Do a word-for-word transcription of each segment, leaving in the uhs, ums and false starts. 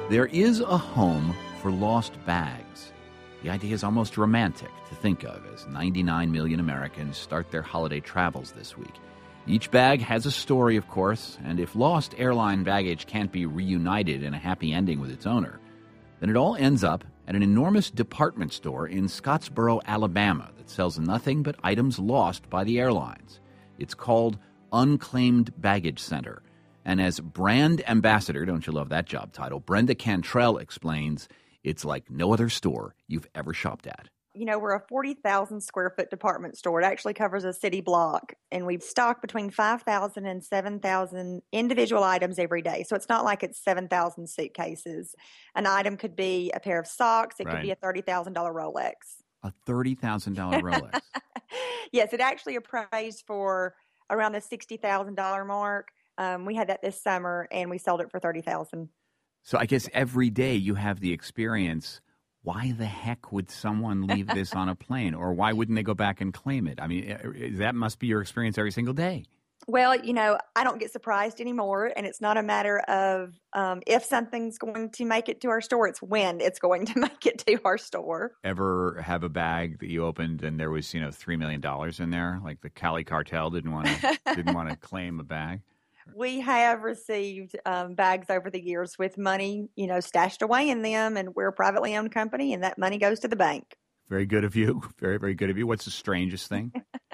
There is a home for lost bags. The idea is almost romantic to think of as ninety-nine million Americans start their holiday travels this week. Each bag has a story, of course, and if lost airline baggage can't be reunited in a happy ending with its owner, then it all ends up at an enormous department store in Scottsboro, Alabama that sells nothing but items lost by the airlines. It's called Unclaimed Baggage Center. And as brand ambassador, don't you love that job title, Brenda Cantrell explains, it's like no other store you've ever shopped at. You know, we're a forty thousand square foot department store. It actually covers a city block, and we stock between five thousand and seven thousand individual items every day. So it's not like it's seven thousand suitcases. An item could be a pair of socks. It Right. could be a thirty thousand dollars Rolex. A thirty thousand dollars Rolex. Yes, it actually appraised for around the sixty thousand dollars mark. Um, we had that this summer, and we sold it for thirty thousand dollars. So I guess every day you have the experience, why the heck would someone leave this on a plane? Or why wouldn't they go back and claim it? I mean, that must be your experience every single day. Well, you know, I don't get surprised anymore, and it's not a matter of um, if something's going to make it to our store. It's when it's going to make it to our store. Ever have a bag that you opened and there was, you know, three million dollars in there? Like the Cali cartel didn't want to didn't want to claim a bag? We have received um, bags over the years with money, you know, stashed away in them, and we're a privately owned company, and that money goes to the bank. Very good of you. Very, very good of you. What's the strangest thing?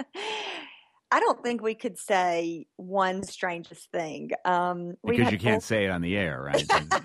I don't think we could say one strangest thing. Um, we because had you can't full- say it on the air, right?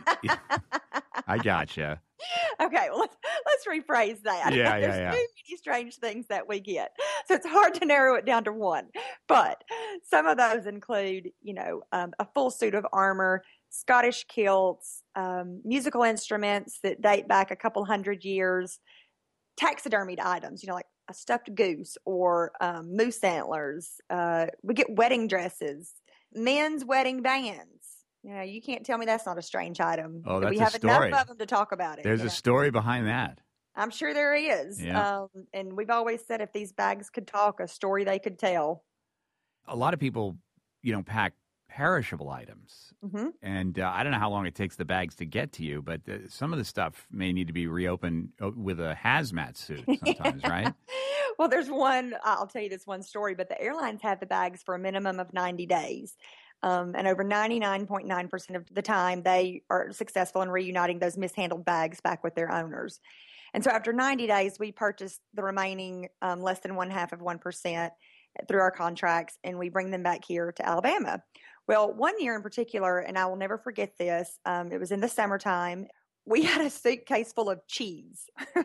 I gotcha. Okay, well, let's, let's rephrase that. Yeah, yeah, There's yeah. too many strange things that we get. So it's hard to narrow it down to one. But some of those include, you know, um, a full suit of armor, Scottish kilts, um, musical instruments that date back a couple hundred years, taxidermied items, you know, like a stuffed goose or um, moose antlers. Uh, we get wedding dresses, men's wedding bands. You know, you can't tell me that's not a strange item. Oh, that's we a have story. enough of them to talk about it. There's you a know? story behind that. I'm sure there is. Yeah. Um, and we've always said if these bags could talk, a story they could tell. A lot of people, you know, pack perishable items. Mm-hmm. And uh, I don't know how long it takes the bags to get to you, but uh, some of the stuff may need to be reopened uh, with a hazmat suit sometimes, right? Well, there's one, I'll tell you this one story, but the airlines have the bags for a minimum of ninety days. Um, and over ninety-nine point nine percent of the time, they are successful in reuniting those mishandled bags back with their owners. And so after ninety days, we purchase the remaining um, less than one half of one percent through our contracts, and we bring them back here to Alabama. Well, one year in particular, and I will never forget this, um, it was in the summertime, we had a suitcase full of cheese.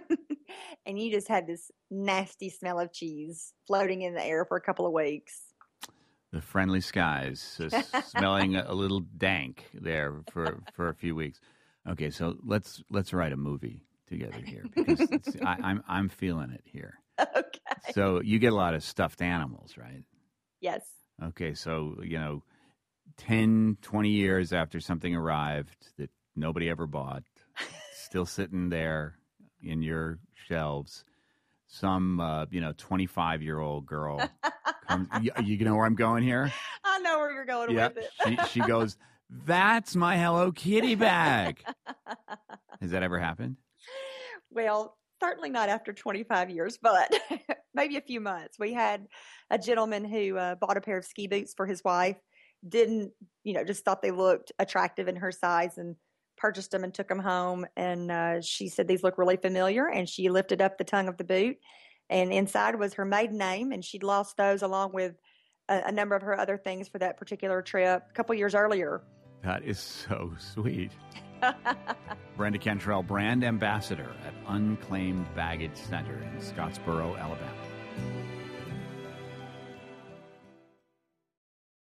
And you just had this nasty smell of cheese floating in the air for a couple of weeks. The friendly skies, uh, smelling a little dank there for, for a few weeks. Okay, so let's let's write a movie together here because it's, I, I'm I'm feeling it here. Okay. So you get a lot of stuffed animals, right? Yes. Okay, so you know, ten, twenty years after something arrived that nobody ever bought, still sitting there in your shelves, some uh, you know twenty-five year old girl. Um, you, you know where I'm going here? I know where you're going Yeah. with it. she, she goes, that's my Hello Kitty bag. Has that ever happened? Well, certainly not after twenty-five years, but maybe a few months. We had a gentleman who uh, bought a pair of ski boots for his wife, didn't, you know, just thought they looked attractive in her size and purchased them and took them home. And uh, she said, these look really familiar. And she lifted up the tongue of the boot, and inside was her maiden name. And she'd lost those along with a, a number of her other things for that particular trip a couple years earlier. That is so sweet. Brenda Cantrell, brand ambassador at Unclaimed Baggage Center in Scottsboro, Alabama.